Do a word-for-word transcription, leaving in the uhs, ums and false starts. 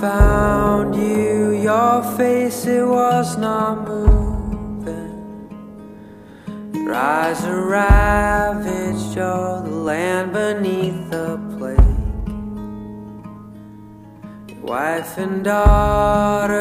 found you, your face, it was not moving. Your eyes are ravaged, you're the land beneath the plague. Your wife and daughter